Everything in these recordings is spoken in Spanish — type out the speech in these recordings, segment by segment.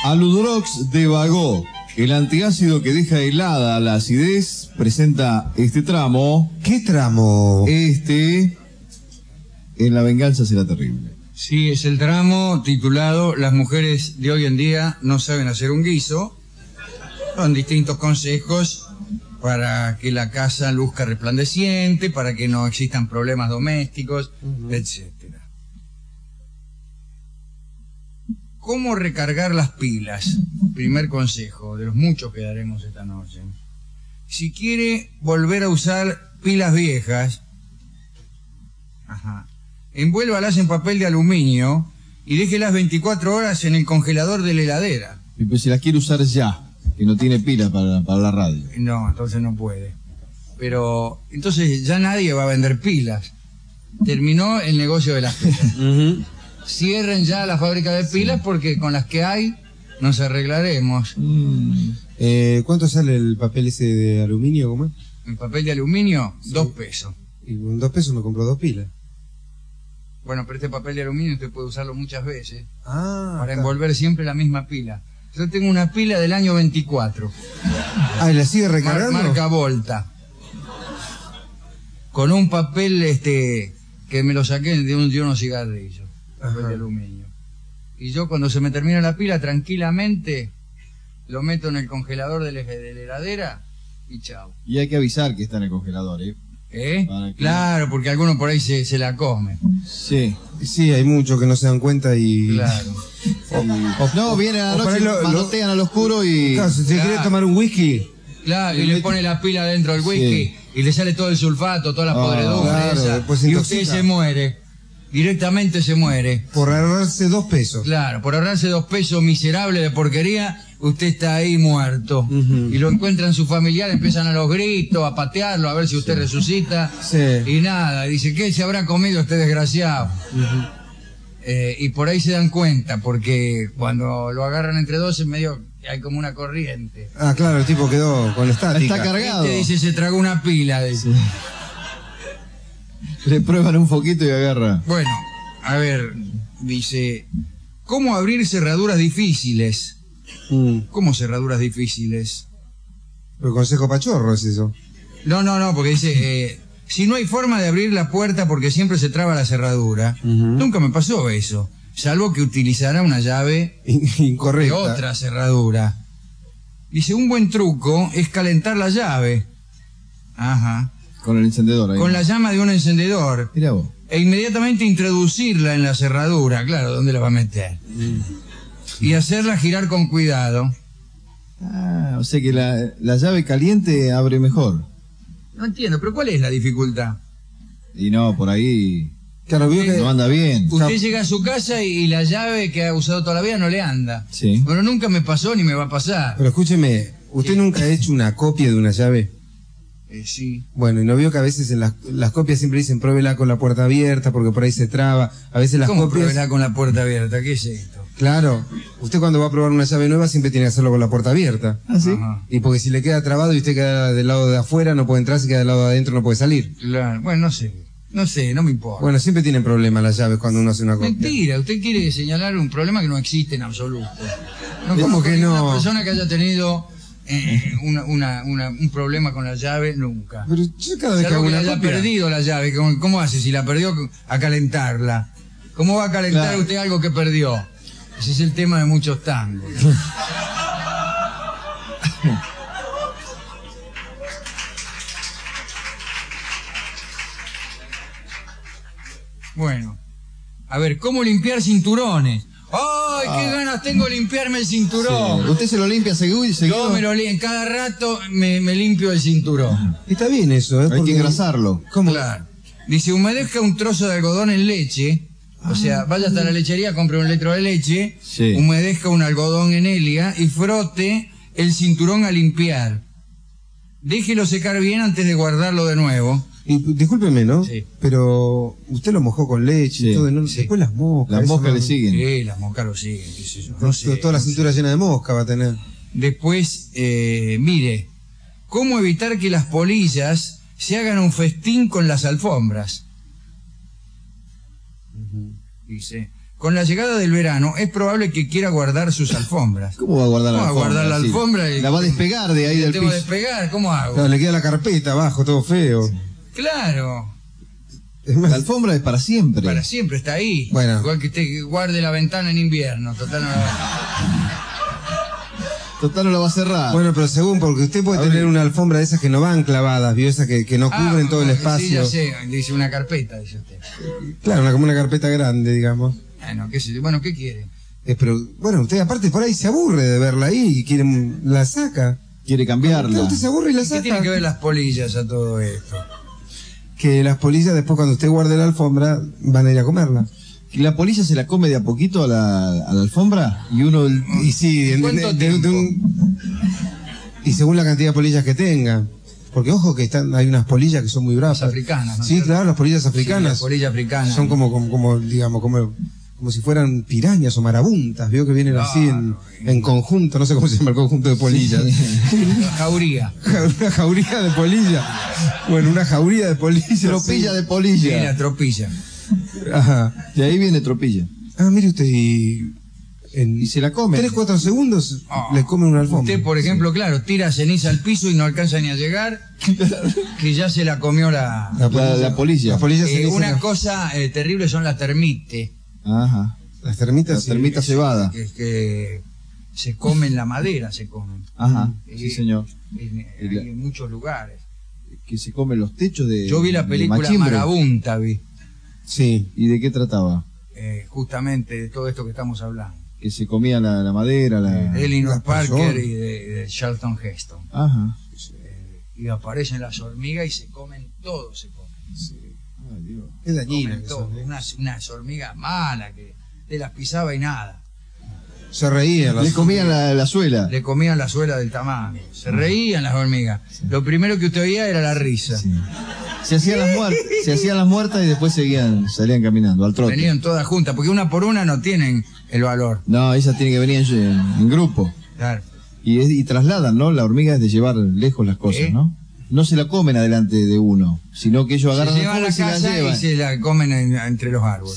Aludrox de Bagó, el antiácido que deja helada la acidez, presenta este tramo. ¿Qué tramo? En La venganza será terrible. Sí, es el tramo titulado Las mujeres de hoy en día no saben hacer un guiso. Son distintos consejos para que la casa luzca resplandeciente, para que no existan problemas domésticos, etcétera. ¿Cómo recargar las pilas? Primer consejo, de los muchos que daremos esta noche. Si quiere volver a usar pilas viejas, envuélvalas en papel de aluminio y déjelas 24 horas en el congelador de la heladera. Y pues si las quiere usar ya, que no tiene pilas para la radio. No, entonces no puede. Pero entonces ya nadie va a vender pilas. Terminó el negocio de las pilas. Cierren ya la fábrica de pilas porque con las que hay nos arreglaremos. ¿Cuánto sale el papel ese de aluminio? ¿Cómo es? El papel de aluminio, 2 pesos. Y con 2 pesos me compro 2 pilas. Bueno, pero este papel de aluminio usted puede usarlo muchas veces para está. envolver siempre la misma pila. Yo tengo una pila del año 24. ¿Y la sigue recargando? Marca Volta. Con un papel que me lo saqué de unos cigarrillos. Papel de aluminio. Y yo cuando se me termina la pila, tranquilamente lo meto en el congelador de la heladera y chao. Y hay que avisar que está en el congelador, ¿eh? Claro, porque alguno por ahí se la come. Sí. Sí, hay muchos que no se dan cuenta y... Claro. No, vienen a la noche, manotean al oscuro y... Claro, si quiere tomar un whisky... Claro, y le pone la pila dentro del whisky y le sale todo el sulfato, toda la podredumbre claro, esa, y usted se muere. Directamente se muere. Por ahorrarse 2 pesos. Claro, por ahorrarse 2 pesos miserable de porquería, usted está ahí muerto. Y lo encuentran sus familiares, empiezan a los gritos, a patearlo, a ver si usted resucita. Y nada, dice, ¿qué se habrá comido este desgraciado? Y por ahí se dan cuenta, porque cuando lo agarran entre dos, en medio hay como una corriente. Claro, el tipo quedó con la estática. Está cargado. Dice, se tragó una pila, dice. Le prueban un poquito y agarra. Bueno, a ver, dice, ¿cómo abrir cerraduras difíciles? ¿Cómo cerraduras difíciles? Pero consejo pachorro es eso. No, porque dice, si no hay forma de abrir la puerta porque siempre se traba la cerradura, nunca me pasó eso, salvo que utilizara una llave incorrecta de otra cerradura. Dice, un buen truco es calentar la llave. Con el encendedor ahí. Con la llama de un encendedor. Mirá vos. E inmediatamente introducirla en la cerradura, claro, ¿dónde la va a meter? Y hacerla girar con cuidado. O sea que la llave caliente abre mejor. No entiendo, pero ¿cuál es la dificultad? Y no, por ahí... Claro, vio que no anda bien. Usted llega a su casa y la llave que ha usado toda la vida no le anda. Sí. Bueno, nunca me pasó ni me va a pasar. Pero escúcheme, ¿usted nunca ha hecho una copia de una llave? Sí. Bueno, y no vio que a veces en las copias siempre dicen pruébela con la puerta abierta porque por ahí se traba. A veces las ¿Cómo copias... pruébela con la puerta abierta? ¿Qué es esto? Claro, usted cuando va a probar una llave nueva siempre tiene que hacerlo con la puerta abierta. ¿Ah, sí? Ajá. Y porque si le queda trabado y usted queda del lado de afuera no puede entrar, si queda del lado de adentro no puede salir. Claro. Bueno, no sé, no me importa. Bueno, siempre tienen problemas las llaves cuando uno hace una copia. Mentira, usted quiere señalar un problema que no existe en absoluto. ¿Cómo que no? Una persona que haya tenido un problema con la llave, nunca. Pero yo cada vez que Salvo hago que una haya copia... perdido la llave, ¿cómo hace si la perdió a calentarla? ¿Cómo va a calentar Claro. usted algo que perdió? Ese es el tema de muchos tangos. Bueno, a ver, ¿cómo limpiar cinturones? ¡Ay, qué ganas tengo de limpiarme el cinturón! Sí. ¿Usted se lo limpia seguido? Yo me lo limpio, cada rato me limpio el cinturón. Está bien eso, ¿eh? Hay que engrasarlo. ¿Cómo? Claro. Dice, humedezca un trozo de algodón en leche. O sea, vaya hasta la lechería, compre un litro de leche, Sí. humedezca un algodón en Elia y frote el cinturón a limpiar. Déjelo secar bien antes de guardarlo de nuevo. Y, discúlpeme, ¿no? Sí. Pero usted lo mojó con leche Sí. y todo, ¿no? Sí. Después las moscas. Las eso moscas no- le siguen. Sí, las moscas lo siguen, qué sé yo, no sé. Toda la cintura llena de mosca va a tener. Después, mire, ¿cómo evitar que las polillas se hagan un festín con las alfombras? Dice, con la llegada del verano es probable que quiera guardar sus alfombras. ¿Cómo va a guardar la ¿Cómo va a alfombra? guardar la Sí. alfombra? La va a despegar de ahí del Tengo que piso. despegar, ¿cómo hago? Claro, le queda la carpeta abajo, todo feo. Claro, Es más, La alfombra es para siempre. para siempre está ahí. Bueno. Igual que usted guarde la ventana en invierno, total no Total no la va a cerrar. bueno, pero según, porque usted puede tener una alfombra de esas que no van clavadas, ¿vio? Esas que no cubren todo el espacio. Sí, ya sé, dice una carpeta, dice usted. Claro, como una carpeta grande, digamos. Bueno, qué sé yo. Bueno, ¿qué quiere? Pero, bueno, usted aparte por ahí se aburre de verla ahí y quiere, la saca. Quiere cambiarla. Usted se aburre y la ¿Qué saca. tiene que ver las polillas a todo esto? Que las polillas después cuando usted guarde la alfombra van a ir a comerla. ¿Y la polilla se la come de a poquito a la alfombra? Y uno... Y sí, ¿Cuánto tiempo? y según la cantidad de polillas que tenga. Porque ojo que hay unas polillas que son muy bravas. Las africanas, ¿no? Sí, claro, las polillas africanas. Sí, las polillas africanas. Son digamos, como si fueran pirañas o marabuntas, vio que vienen así en conjunto, no sé cómo se llama el conjunto de polillas. La jauría. Una jauría de polilla. Bueno, una jauría de polillas. Tropilla sí. de Sí, polilla. la tropilla. Ajá. De ahí viene tropilla. Ah, mire usted, y en Y se la come. 3-4 segundos Oh. le comen una alfombra. Usted, por ejemplo, claro, tira ceniza al piso y no alcanza ni a llegar, que ya se la comió la... La polilla. Las polillas se dicen una cosa terrible son las termites, Ajá. las termitas. La sí. termita cebada. que se comen la madera, se comen. Ajá. Y- Sí, señor. En muchos lugares. Que se comen los techos de... Yo vi la de película machimbre. Marabunta, vi, Sí. ¿Y de qué trataba? justamente de todo esto que estamos hablando. Que se comía la madera, De Elinor las Parker personas. y de Charlton Heston. Ajá. Y aparecen las hormigas y se comen todo, se comen. Ay, Dios. Es dañina. Comen que todo. son, ¿eh? Unas hormigas malas que te las pisaba y nada. Se reían. Le comían la suela. Le comían la suela del tamaño. Se reían las hormigas. Lo primero que usted oía era la risa. Sí. Se hacían las muertas y después salían caminando al trote. Venían todas juntas, porque una por una no tienen el valor. No, ellas tienen que venir en grupo. Claro. Y trasladan, ¿no? La hormiga es de llevar lejos las cosas, ¿no? No se la comen adelante de uno, sino que ellos Se agarran llevan la a la y se la casa y llevan. se la comen entre los árboles.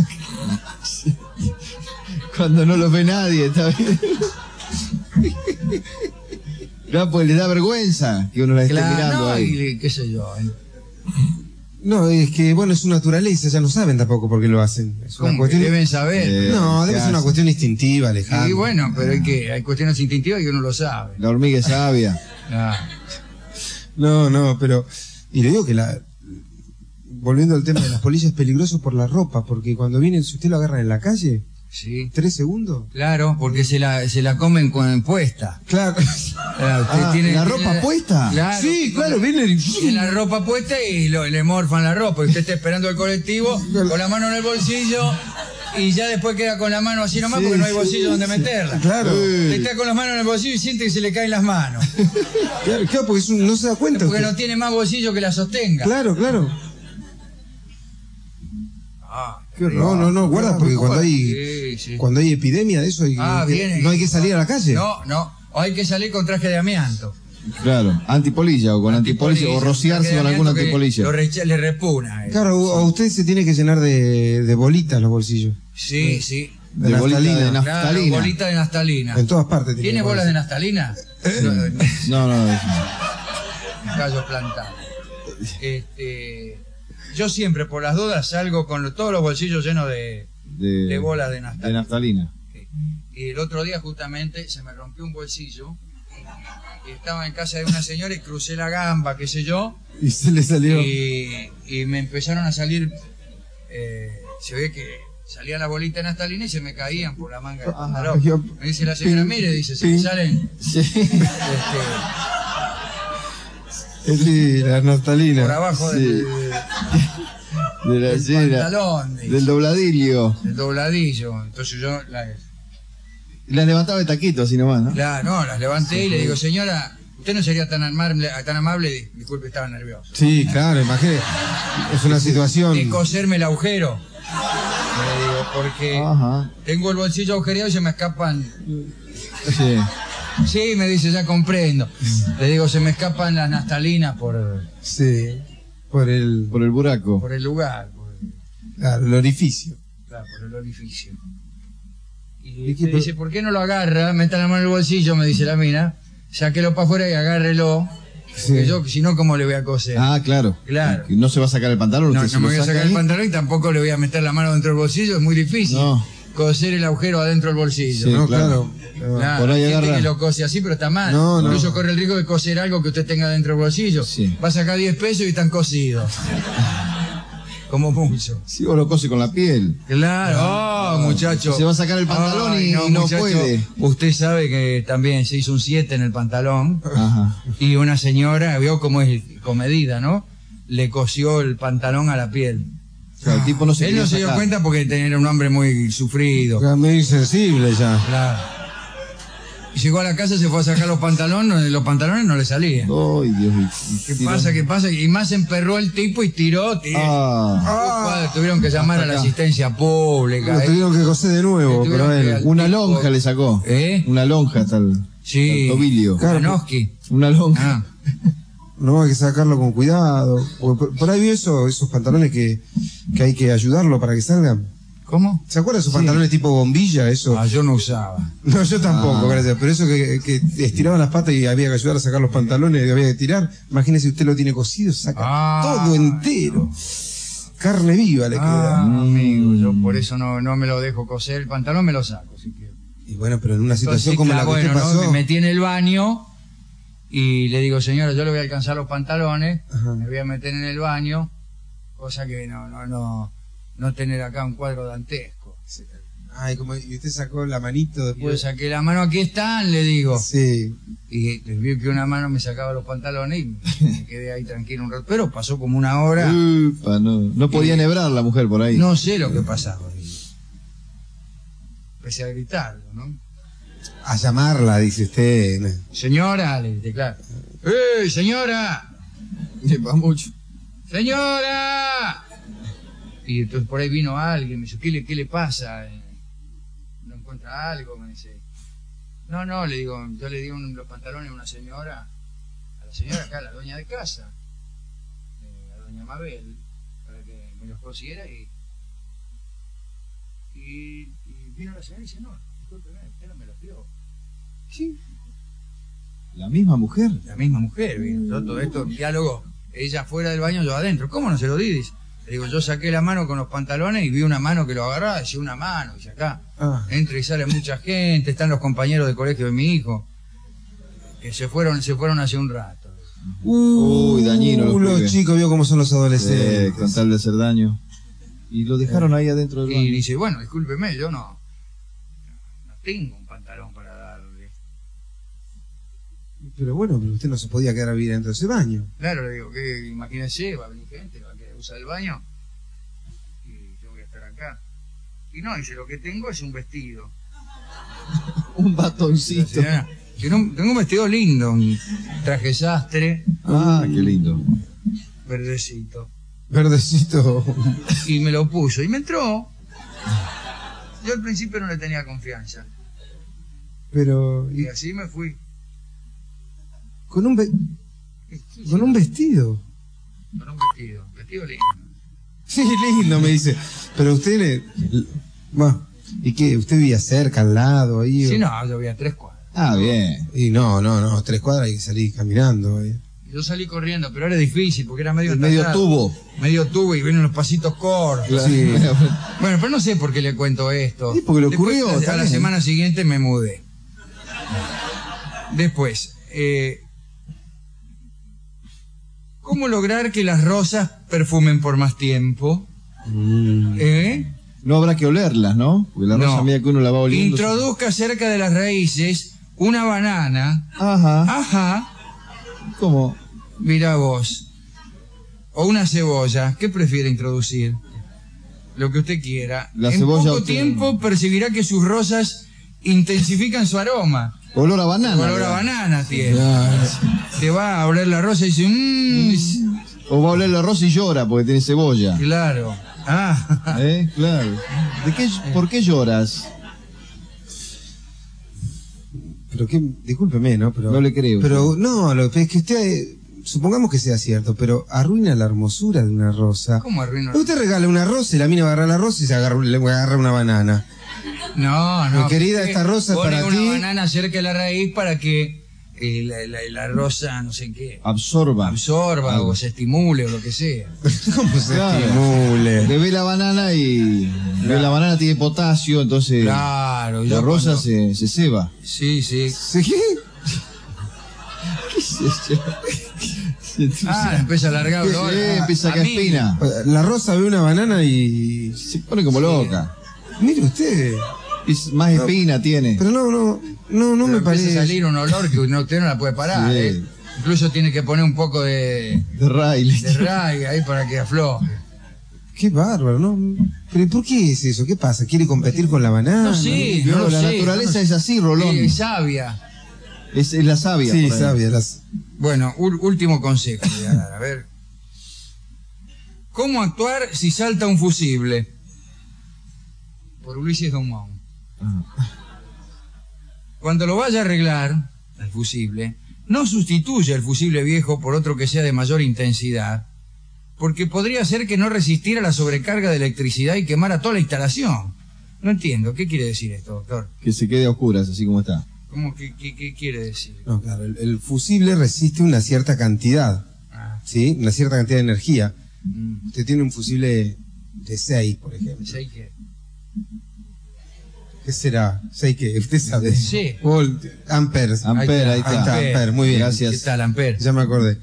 Cuando no los ve nadie, está bien. No, pues les da vergüenza que uno la esté mirando no, ahí. y qué sé yo. No, es que, bueno, es su naturaleza, ya no saben tampoco por qué lo hacen. Es una ¿Cómo que cuestión... deben saber? No, debe ¿qué ser una hace? cuestión instintiva, Alejandro. Y bueno, pero hay cuestiones instintivas que uno lo sabe. La hormiga es sabia. Ah, No, pero... Y le digo que volviendo al tema de las polillas, es peligroso por la ropa, porque cuando vienen, si usted lo agarra en la calle, sí. 3 segundos... Claro, porque se la comen con puesta. Claro. Claro, usted tiene- ¿la ropa puesta? Claro, Sí, claro, viene... tiene la ropa puesta y le morfan la ropa. Y usted está esperando el colectivo con la mano en el bolsillo y ya después queda con la mano así nomás Sí, porque no hay sí, bolsillo donde meterla. Claro. Usted está con las manos en el bolsillo y siente que se le caen las manos. Claro, porque no se da cuenta. Porque usted. no tiene más bolsillo que la sostenga. Claro. Ah, Qué horror. No, guarda, porque Sí, sí. cuando hay epidemia de eso, viene. no hay que salir a la calle. No. O hay que salir con traje de amianto. Claro, antipolilla o con antipolilla o rociarse traje de con algún amianto que antipolilla. le repugna. Claro, o usted se tiene que llenar de bolitas los bolsillos. Sí. De bolita naftalina. de Claro, naftalina. bolita de naftalina. En todas partes tiene. ¿Tiene que bolas de ponerse. naftalina? No. Callos plantados. Yo siempre, por las dudas, salgo con todos los bolsillos llenos de bolas de naftalina. De naftalina. Y el otro día justamente se me rompió un bolsillo. Y estaba en casa de una señora y crucé la gamba, qué sé yo. Y se le salió. Y me empezaron a salir. Se ve que salían las bolitas de naftalina y se me caían por la manga del pantalón. yo- Me dice la señora, mire, dice, se me salen. Sí, la naftalina. Por abajo Sí. De la del llena, pantalón, dice, del dobladillo. del dobladillo. Entonces yo Las levantaba de taquito así nomás, ¿no? las levanté y le digo, señora, usted no sería tan amable, disculpe, estaba nervioso, Sí, claro, imagínate. Es una situación. de coserme el agujero. Le digo, porque Ajá. tengo el bolsillo agujereado y se me escapan. Sí. Sí, me dice, ya comprendo. Le digo, se me escapan las naftalinas Sí, por el Por el buraco. por el lugar. claro, el orificio. Claro, por el orificio. Y le dice, ¿por qué no lo agarra? Meta la mano en el bolsillo, me dice la mina, sáquelo para afuera y agárrelo. Sí. Que yo, si no, ¿cómo le voy a coser? Ah, claro. Claro. Y no se va a sacar el pantalón. No, usted no me se voy lo a saca sacar el ahí. pantalón y tampoco le voy a meter la mano dentro del bolsillo, es muy difícil. No. Coser el agujero adentro del bolsillo. No, claro. Claro, Por ahí hay gente agarra. que lo cose así, pero está mal. No, no. Incluso corre el riesgo de coser algo que usted tenga dentro del bolsillo. Sí. Va a sacar 10 pesos y están cosidos. Como mucho. Sí, o lo cose con la piel. Claro, muchacho. Se va a sacar el pantalón Ay, y no muchacho, puede. Usted sabe que también se hizo un 7 en el pantalón Ajá. y una señora, vio cómo es comedida, ¿no? Le cosió el pantalón a la piel. O sea, el tipo no se Él quería no se dio sacar. cuenta porque era un hombre muy sufrido. Era medio insensible ya. Claro. Y llegó a la casa, se fue a sacar los pantalones no le salían. Ay, Dios mío. ¿Qué pasa? ¿Qué pasa? Y más se emperró el tipo y tiró. Tuvieron que llamar a la asistencia pública. Lo tuvieron que coser de nuevo, Le pero tuvieron él. que- Una tipo- lonja le sacó. ¿Eh? Una lonja hasta el, Sí. al tobillo. Claro. Janoski. Una lonja. Ah. No, hay que sacarlo con cuidado. Por ahí vi esos pantalones que hay que ayudarlo para que salgan. ¿Cómo? ¿Se acuerdan esos pantalones tipo bombilla? Eso. Ah, yo no usaba. No, yo tampoco, gracias. Pero eso que estiraban las patas y había que ayudar a sacar los pantalones y había que tirar. Imagínese, usted lo tiene cosido, saca todo entero. Carne viva le queda. Amigo, yo por eso no me lo dejo coser. El pantalón me lo saco, si quiero. Y bueno, pero en una situación Entonces, como claro, la que bueno, usted ¿no? pasó. Me metí en el baño y le digo, señora, yo le voy a alcanzar los pantalones, Ajá. me voy a meter en el baño, cosa que no tener acá un cuadro dantesco. Ay, y usted sacó la manito Y yo después. saqué la mano, aquí están, le digo. Sí. Y vi que una mano me sacaba los pantalones y me quedé ahí tranquilo un rato. Pero pasó como una hora. Upa, no podía enhebrar la mujer por ahí. No sé lo que pasaba. Empecé a gritarlo, ¿no? A llamarla, dice usted. Señora, le dije, claro. ¡Eh, señora! Lleva mucho. ¡Señora! Y entonces por ahí vino alguien, me dice, ¿qué le pasa? ¿No encuentra algo? Me dice. No, le digo, yo le di los pantalones a una señora, a la señora acá, la dueña de casa, a doña Mabel, para que me los cosiera y vino la señora y dice, no, discúlpeme, usted no me los dio. Sí, ¿La misma mujer? la misma mujer vino, todo esto, diálogo, ella fuera del baño, yo adentro. ¿Cómo no se lo di? Dice. Le digo, yo saqué la mano con los pantalones y vi una mano que lo agarraba, decía una mano, dice acá. Ah. Entra y sale mucha gente, están los compañeros de colegio de mi hijo, que se fueron hace un rato. Uy, dañino los Los pibes. chicos, vio cómo son los adolescentes. Con tal de hacer daño. Y lo dejaron ahí adentro del Y baño. dice, bueno, discúlpeme, yo no tengo un pantalón para darle. Pero bueno, pero usted no se podía quedar a vivir dentro de ese baño. Claro, le digo, que imagínense, va a venir gente, va a querer usar el baño y yo voy a estar acá. Y no, dice, lo que tengo es un vestido. Un batoncito. Señora, que no, tengo un vestido lindo, un traje sastre, Ah, qué lindo. verdecito. Verdecito. Y me lo puso y me entró. Yo al principio no le tenía confianza. Pero. Y así me fui. Con un vestido. Con un vestido lindo. Sí, lindo, me dice. Pero usted bueno, ¿y qué? ¿Usted vivía cerca, al lado, ahí? Sí, no, yo voy a 3 cuadras. Ah, bien. Y no, 3 cuadras hay que salir caminando. Yo salí corriendo, pero era difícil porque era medio Medio tallado. tubo. Medio tubo y vienen los pasitos cortos. Sí. Bueno, pero no sé por qué le cuento esto. Sí, porque le Después, ocurrió, A está la bien. semana siguiente me mudé. Después, ¿cómo lograr que las rosas perfumen por más tiempo? No habrá que olerlas, ¿no? Porque la rosa, a medida que uno la va oliendo. Introduzca cerca de las raíces una banana. Ajá. Ajá. ¿Cómo? Mira vos. O una cebolla. ¿Qué prefiere introducir? Lo que usted quiera. La en cebolla poco usted- tiempo percibirá que sus rosas intensifican su aroma. Olor a banana. Olor a ¿verdad? banana tiene. Te va a oler la rosa y dice, O va a oler la rosa y llora porque tiene cebolla. claro. Ah. Claro. ¿Por qué lloras? Pero que, discúlpeme, ¿no? Pero, No le creo. Pero no, es que usted supongamos que sea cierto, pero arruina la hermosura de una rosa. ¿Cómo arruina? Usted regala una rosa y la mina va a agarrar la rosa y le agarra una banana. No, no. Mi querida, esta rosa es para ti. Pone una banana cerca de la raíz para que la rosa, no sé qué, absorba o se estimule o lo que sea. ¿Cómo se Claro. estimule? Le ve la banana y la banana tiene potasio, entonces Claro. la rosa se ceba. Sí, sí. ¿Sí? ¿Qué es eso? Empieza a alargar Sí, olor. empieza a caer mí. espina. La rosa ve una banana y... Se pone como loca. Mire usted. Es más espina tiene. Pero no Pero me empieza parece. a salir un olor que usted no la puede parar. Sí. Incluso tiene que poner un poco de De Riley. ray ahí para que afloje. Qué bárbaro, ¿no? Pero ¿por qué es eso? ¿Qué pasa? ¿Quiere competir con la banana? No sé, No, no la sé, naturaleza no es así, Rolón. Es sabia. Es la sabia. Sí, por ahí. sabia. Bueno, último consejo le voy a dar. A ver. ¿Cómo actuar si salta un fusible? Por Ulises Dumont. Cuando lo vaya a arreglar, el fusible, no sustituya el fusible viejo por otro que sea de mayor intensidad, porque podría ser que no resistiera la sobrecarga de electricidad y quemara toda la instalación. No entiendo, ¿qué quiere decir esto, doctor? Que se quede a oscuras, así como está. ¿Cómo qué quiere decir? No, claro, el fusible resiste una cierta cantidad, ¿sí? Una cierta cantidad de energía. Usted tiene un fusible de 6, por ejemplo. ¿Sé qué? ¿Qué será? ¿6 qué? Usted sabe. Sí. Volt, amperes. Ampere, ahí está. Ampere, muy bien. Gracias. ¿Qué tal, Ampere? Ya me acordé.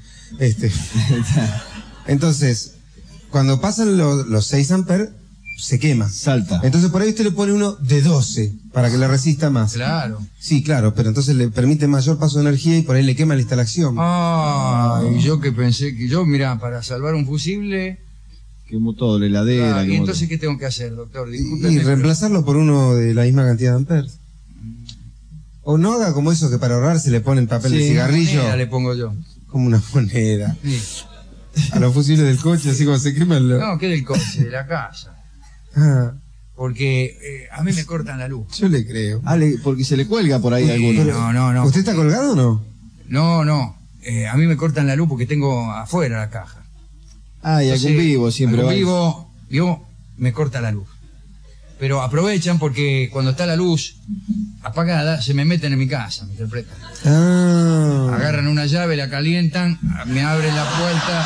Entonces, cuando pasan los 6 amperes, se quema. Salta. Entonces por ahí usted le pone uno de 12 para que le resista más. Claro. Sí, claro, pero entonces le permite mayor paso de energía y por ahí le quema la instalación. Y yo que pensé que mira, para salvar un fusible... Quemó todo, la heladera. ¿Y quemó entonces todo. qué tengo que hacer, doctor? Y Discúlpeme. reemplazarlo por uno de la misma cantidad de amperes. O no haga como eso que para ahorrar se le ponen papel de Sí, cigarrillo. Moneda le pongo yo. Como una moneda. Sí. A los fusibles del coche, así como se queman los... No, que del coche, de la casa. Ah, Porque a mí me cortan la luz. yo le creo. Porque se le cuelga por ahí Sí, alguno. no. ¿Usted está colgado o no? No. A mí me cortan la luz porque tengo afuera la caja. Y algún Entonces, vivo siempre algún va. vivo me corta la luz. Pero aprovechan porque cuando está la luz apagada, se me meten en mi casa, me interpretan. Ah. Agarran una llave, la calientan, me abren la puerta.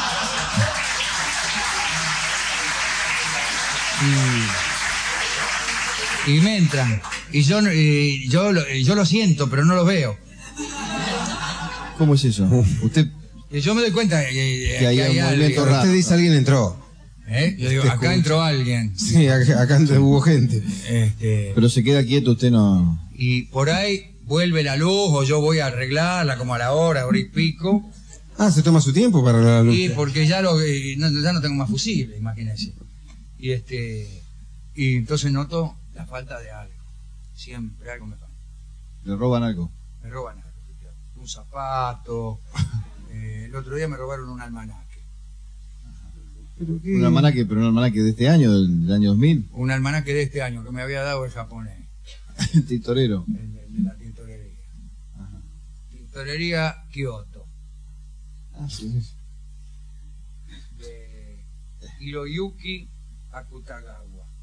Y me entran. Y yo lo siento, pero no lo veo. ¿Cómo es eso? Usted Y yo me doy cuenta Que hay un movimiento alguien. raro. Usted dice alguien entró. Yo digo, acá entró alguien. Sí, acá hubo gente. pero se queda quieto, usted no. Y por ahí vuelve la luz o yo voy a arreglarla como a la hora y pico. Ah, se toma su tiempo para la luz. Y porque ya no tengo más fusible, imagínense. Y entonces noto la falta de algo. Siempre algo me falta. Le roban algo. Me roban algo. Un zapato. El otro día me robaron un almanaque. ¿Pero qué? Un almanaque de este año, del año 2000. Un almanaque de este año que me había dado el japonés. Tintorero. El de la tintorería. Tintorería Kioto. Sí. De Hiroyuki Akutagawa.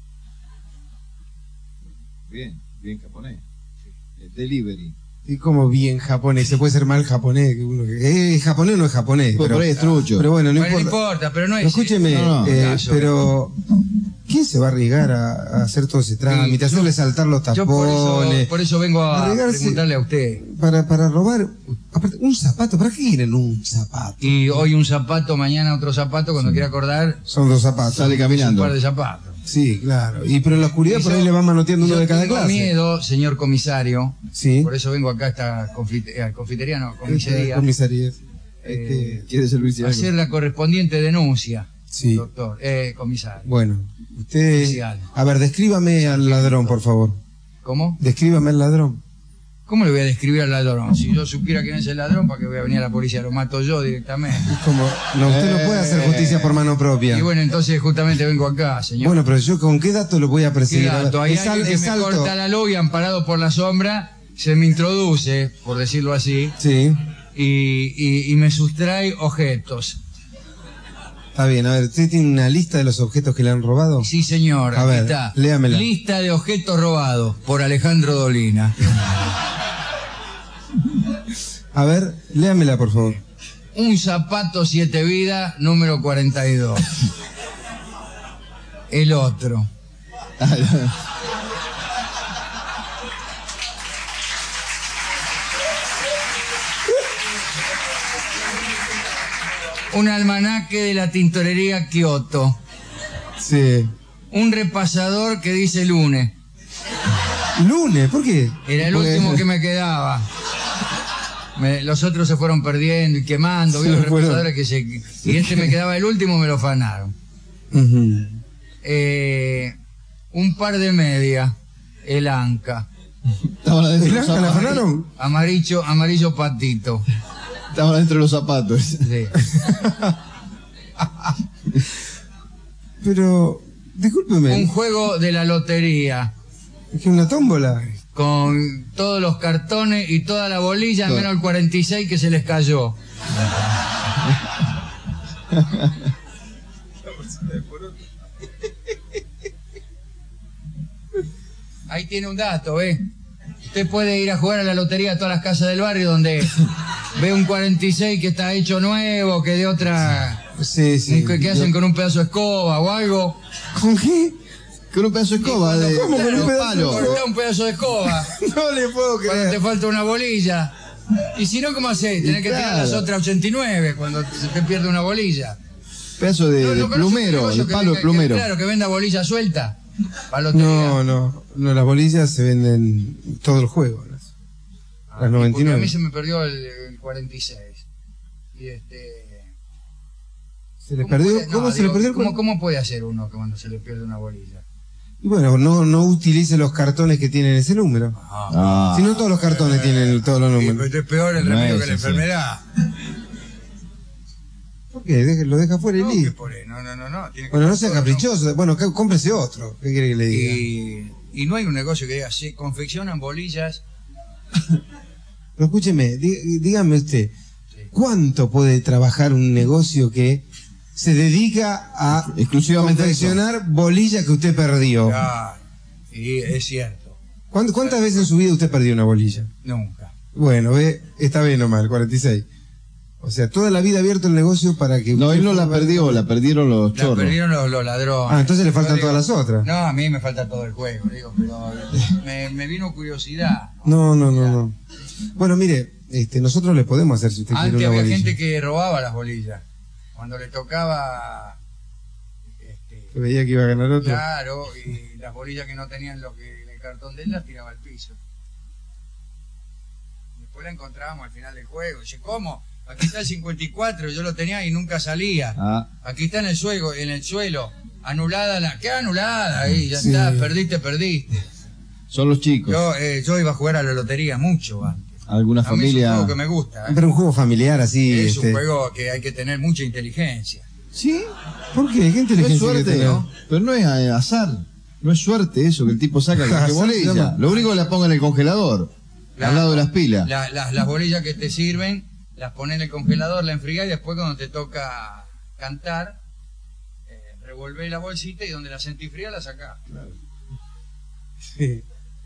Bien japonés. El delivery. Y como bien japonés, se puede ser mal japonés. ¿Es japonés o no es japonés? Pues por ahí es trucho. Pero bueno, no Bueno, no importa. importa, pero no es. Escúcheme, No, pero ¿quién se va a arriesgar a hacer todo ese trámite, a hacerle saltar los Yo tapones? por eso vengo a Arriesgarse preguntarle a usted. para robar, aparte, un zapato, ¿para qué quieren un zapato? Y hoy un zapato, mañana otro zapato, cuando quiera acordar, Son 2 zapatos. Sale un caminando. par de zapatos. Sí, claro. Y pero en la oscuridad por ahí le van manoteando uno Yo de cada tengo clase. miedo, señor comisario, Sí. por eso vengo acá a esta confitería, no, comisaría, Comisaría. ¿Quiere servirse a algo? hacer la correspondiente denuncia, Sí. doctor, comisario. Bueno, usted... Oficial. A ver, descríbame al ladrón, por favor. ¿Cómo? Descríbame al ladrón. ¿Cómo le voy a describir al ladrón? Si yo supiera quién es el ladrón, ¿para qué voy a venir a la policía? Lo mato yo directamente. Es como... No, usted no puede hacer justicia por mano propia. Y bueno, entonces justamente vengo acá, señor. Bueno, pero yo con qué dato lo voy a ¿Qué perseguir. A ver, dato? Hay es alguien que me alto. corta la luz y amparado por la sombra, se me introduce, por decirlo así, Sí. y me sustrae objetos. Está bien, a ver, ¿usted tiene una lista de los objetos que le han robado? Sí, señor, A aquí ver, está. léamela. Lista de objetos robados por Alejandro Dolina. A ver, léamela, por favor. Un zapato 7 vidas, número 42. El otro. Un almanaque de la tintorería Kioto. Sí. Un repasador que dice lunes. ¿Lunes? ¿Por qué? Era el último que me quedaba. Los otros se fueron perdiendo y quemando. ¿Vio? Los repasadores que y este me quedaba el último, me lo afanaron. Uh-huh. Un par de medias. El Anca. ¿El Anca la afanaron? Amarillo patito. Estaban dentro de los zapatos. Sí. Pero, discúlpeme. Un juego de la lotería. ¿Es que una tómbola? Con todos los cartones y toda la bolilla, menos el 46 que se les cayó. Ahí tiene un dato, ¿eh? Usted puede ir a jugar a la lotería a todas las casas del barrio donde ve un 46 que está hecho nuevo, que de otra... Sí. Que hacen con un pedazo de escoba o algo. ¿Con qué? Con un pedazo de escoba. ¿Cómo con un pedazo de escoba? Cortá un pedazo de escoba. No le puedo Cuando creer. te falta una bolilla. Y si no, ¿cómo hacés? Tenés que tirar las otras 89 cuando se te pierde una bolilla. Pedazo de plumero, el palo de plumero. Claro, que venda bolilla suelta. Palotería. No, las bolillas se venden todo el juego. Las 99. Porque a mí se me perdió el 46. Y ¿Se le perdió? ¿Cómo se le perdió el 46? ¿Cómo puede hacer uno que cuando se le pierde una bolilla? Y bueno, no utilice los cartones que tienen ese número. Si no, todos los cartones tienen todos los números. Pero es peor el remedio que la enfermedad. ¿Por qué? Lo deja fuera y listo. No. Bueno, no sea caprichoso. Bueno, cómprese otro. ¿Qué quiere que le diga? Y no hay un negocio que diga, se confeccionan bolillas. Pero escúcheme, dígame usted, ¿cuánto puede trabajar un negocio que se dedica a exclusivamente confeccionar bolillas que usted perdió? Y es cierto. ¿Cuántas veces en su vida usted perdió una bolilla? Nunca. Bueno, está bien nomás, el 46. O sea, toda la vida abierto el negocio para que... No, él no la perdió, la perdieron los chorros. La perdieron los ladrones. Entonces le faltan todas las otras. No, a mí me falta todo el juego, digo, pero me vino curiosidad. No. Bueno, mire, nosotros le podemos hacer si usted quiere Antes una había bolilla. gente que robaba las bolillas. Cuando le tocaba... Que veía que iba a ganar otro. Claro, y las bolillas que no tenían el cartón de él las tiraba al piso. Después la encontrábamos al final del juego. Dice, ¿cómo? Aquí está el 54, yo lo tenía y nunca salía. Aquí está en el suelo, anulada ¿qué anulada? Ahí, ya está, perdiste. Son los chicos. Yo iba a jugar a la lotería mucho antes. ¿Alguna familia? Es un juego que me gusta. Pero un juego familiar así. Es un juego que hay que tener mucha inteligencia. ¿Sí? ¿Por qué? ¿Qué No inteligencia es suerte, que tiene? ¿no? Pero no es azar. No es suerte eso, que el tipo saca que bolilla. Lo único que la ponga en el congelador, al lado de las pilas. Las bolillas que te sirven, las pones en el congelador, la enfrías y después cuando te toca cantar, revolvés la bolsita y donde la sentís fría la sacás. Claro. Sí.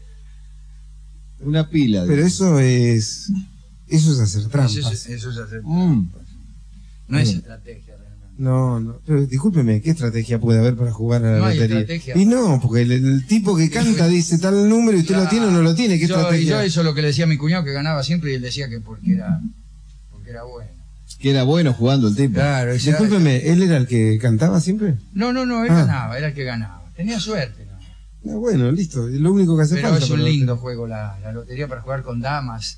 Una pila. Pero eso es hacer trampas. Eso es hacer trampas. No es estrategia realmente. No. Pero discúlpeme, ¿qué estrategia puede haber para jugar a la No hay lotería? estrategia. Y no, porque el tipo que canta dice tal número y usted lo tiene o no lo tiene. ¿Qué estrategia? Yo eso es lo que le decía a mi cuñado, que ganaba siempre, y él decía que porque era bueno. Que era bueno jugando el tipo. Claro, Discúlpeme, ¿él era el que cantaba siempre? No, él ganaba, era el que ganaba. Tenía suerte, ¿no? Bueno, listo, es lo único que hace Pero falta. es un lindo juego la lotería para jugar con damas.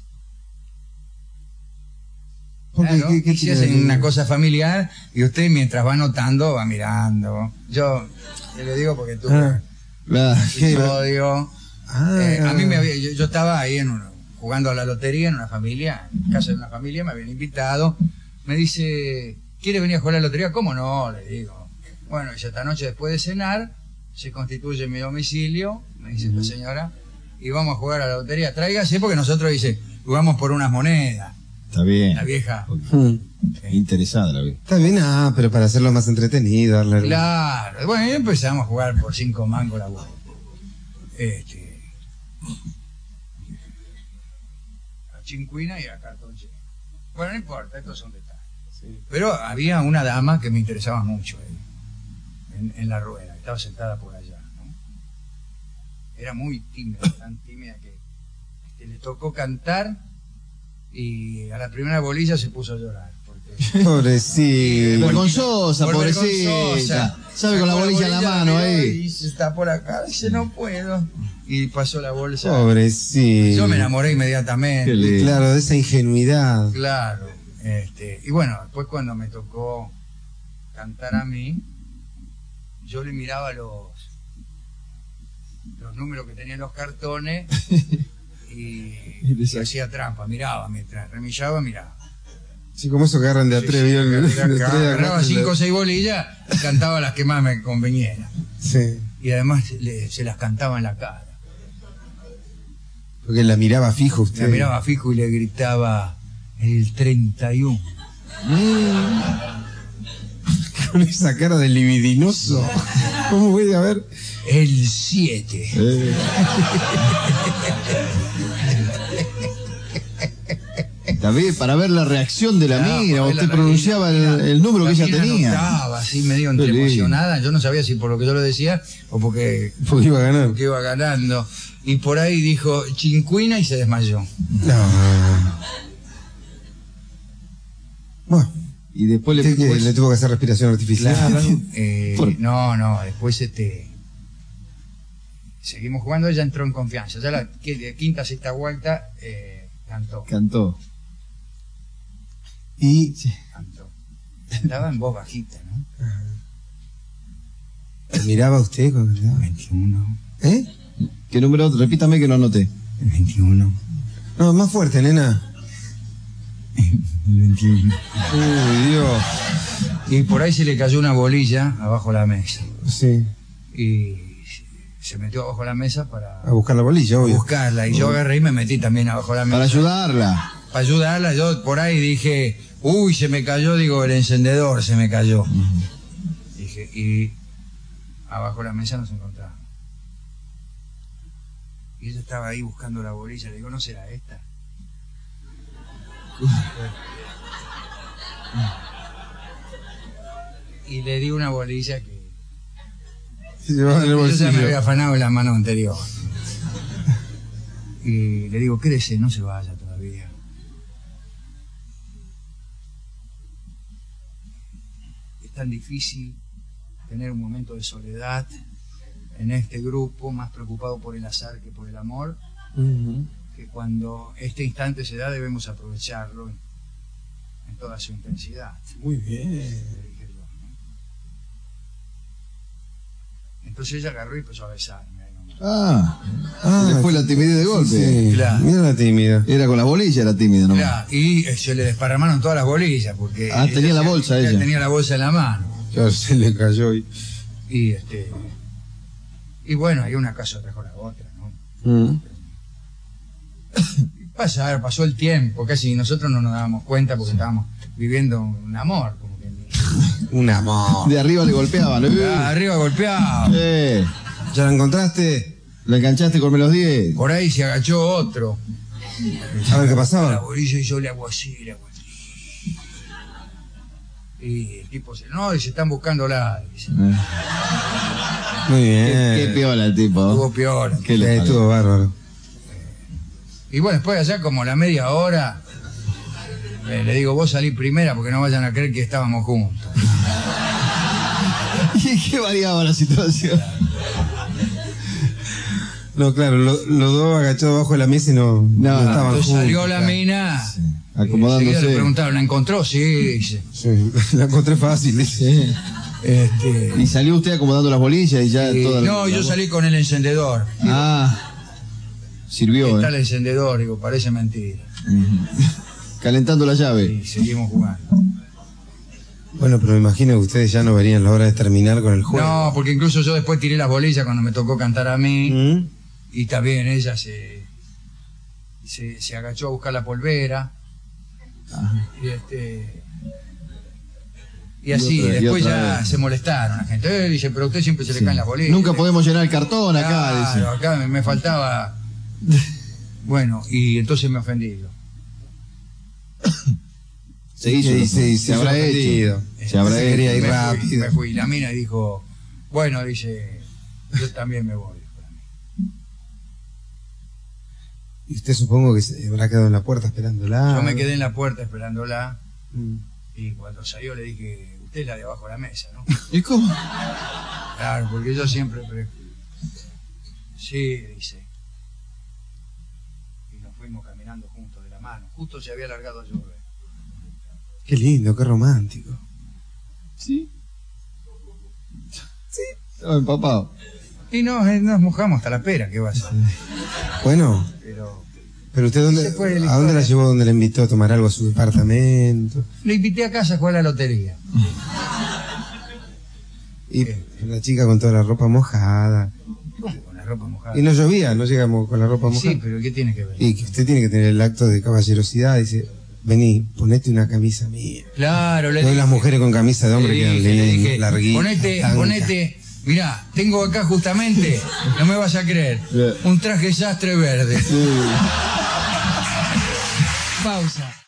Claro, ¿Qué y si hacen una cosa familiar y usted mientras va anotando va mirando. Yo te lo digo porque tuve Claro. episodio. A mí yo estaba ahí jugando a la lotería en una familia, en casa de una familia, me habían invitado. Me dice, ¿quiere venir a jugar a la lotería? ¿Cómo no? Le digo. Bueno, y esta noche después de cenar se constituye mi domicilio, me dice la señora, y vamos a jugar a la lotería. Tráigase porque nosotros, dice, jugamos por unas monedas. Está bien. La vieja. Interesada la vieja. Está bien, pero para hacerlo más entretenido. Darle... Claro. Bueno, y empezamos a jugar por 5 mangos la bola. A chincuina y a cartonche. Bueno, no importa, estos son detalles. Sí. Pero había una dama que me interesaba mucho en la rueda. Estaba sentada por allá, ¿no? Era muy tímida, tan tímida que le tocó cantar y a la primera bolilla se puso a llorar. Pobrecita. Vergonzosa, pobrecita. Sabe, con la bolilla en la mano ahí. Y se tapó la cara y dice, no puedo. Y pasó la bolsa. Pobrecita. Yo me enamoré inmediatamente. Claro, de esa ingenuidad. Claro. Y bueno, después cuando me tocó cantar a mí, yo le miraba los números que tenían los cartones y hacía trampa, miraba mientras remillaba, miraba. Sí, como eso que agarran de atrevido. Agarraba 5 o 6 bolillas y cantaba las que más me convenieran. Sí. Y además se las cantaba en la cara. Porque la miraba fijo usted. La miraba fijo y le gritaba el 31. Con esa cara de libidinoso. ¿Cómo voy a ver? El 7. Está bien, para ver la reacción de la mina. Usted pronunciaba el número que ella tenía. Estaba así medio entre emocionada. Yo no sabía si por lo que yo lo decía o porque iba ganando. Porque iba ganando. Y por ahí dijo chincuina y se desmayó. No. Bueno. Y después le tuvo que hacer respiración artificial. Claro, no, después seguimos jugando, ella entró en confianza. Ya la quinta, sexta vuelta cantó. Y cantó. Cantaba en voz bajita, ¿no? ¿Miraba usted cuando cantaba? 21. ¿Qué número? Repítame que no anoté. El 21. No, más fuerte, nena. El 21. Uy, Dios. Y por ahí se le cayó una bolilla abajo de la mesa. Sí. Y se metió abajo de la mesa para... A buscar la bolilla, obvio. A buscarla. Y yo agarré y me metí también abajo de la mesa. Para ayudarla. Para ayudarla, yo por ahí dije, uy, se me cayó, digo, el encendedor se me cayó. Dije, y abajo de la mesa nos encontramos. Y ella estaba ahí buscando la bolilla. Le digo, ¿no será esta? Y le di una bolilla que yo ya me había afanado en la mano anterior. Y le digo, crece, no se vaya todavía. Es tan difícil tener un momento de soledad en este grupo, más preocupado por el azar que por el amor, que cuando este instante se da debemos aprovecharlo en toda su intensidad. Muy bien. Entonces ella agarró y empezó a besarme. Se le fue la timidez de golpe. Sí, claro. Mira la tímida. Era con la bolilla, era tímida, ¿no? Claro, y se le desparramaron todas las bolillas, porque... tenía la bolsa ella. Tenía la bolsa en la mano. Claro, se le cayó y bueno, hay una cosa trajo la otra, ¿no? Pasó el tiempo, casi nosotros no nos dábamos cuenta porque estábamos viviendo un amor, como que un amor. De arriba le golpeaban, ¿no? De arriba golpeaba. ¿Ya la encontraste? ¿La enganchaste con menos 10? Por ahí se agachó otro. A ver qué pasaba. La bolilla y yo le hago así, Y el tipo dice, no, y se están buscándola. Dice. Muy bien. Qué piola el tipo. Estuvo piola. Estuvo bárbaro. Y bueno, después allá como la media hora, le digo, vos salí primera porque no vayan a creer que estábamos juntos. ¿Y qué variaba la situación? No, claro, los dos agachados abajo de la mesa y no estaban entonces juntos. Salió la mina, acomodándose. Le preguntaron, ¿la encontró? Sí, dice. Sí, la encontré fácil, dice. Y salió usted acomodando las bolillas y ya toda No, yo salí con el encendedor. Sirvió. Está el encendedor, digo, parece mentira. Calentando la llave. Y seguimos jugando. Bueno, pero me imagino que ustedes ya no verían la hora de terminar con el juego. No, porque incluso yo después tiré las bolillas cuando me tocó cantar a mí. Y también ella se agachó a buscar la polvera. Y así, después ya se molestaron la gente. Dice, pero a usted siempre se le caen las bolitas. Nunca podemos llenar el cartón acá, claro, dice. acá me faltaba. Bueno, y entonces me ofendí yo. Se hizo, se habrá hecho. Se habrá quería ir me rápido. me fui. La mina dijo, bueno, dice, yo también me voy. Y usted supongo que se habrá quedado en la puerta esperándola. Yo me quedé en la puerta esperándola. Y cuando salió le dije, usted es la de abajo de la mesa, ¿no? ¿Y cómo? Claro, porque yo siempre... Sí, dice. Y nos fuimos caminando juntos de la mano. Justo se había alargado a llover. Qué lindo, qué romántico. ¿Sí? Sí. Estaba empapado. Y nos mojamos hasta la pera, ¿qué va a hacer? Bueno, pero usted ¿a dónde la llevó? ¿Dónde la invitó a tomar algo a su departamento? Le invité a casa a jugar a la lotería. Y la chica con toda la ropa mojada. ¿Cómo con la ropa mojada? Y no llovía, no llegamos con la ropa mojada. Sí, pero ¿qué tiene que ver? Y que usted tiene que tener el acto de caballerosidad. Dice, vení, ponete una camisa mía. Claro, le Todas dije. las mujeres con camisa de hombre quedan Le dije, larguitas. ponete, mirá, tengo acá justamente, no me vas a creer, un traje sastre verde. Sí. Pausa.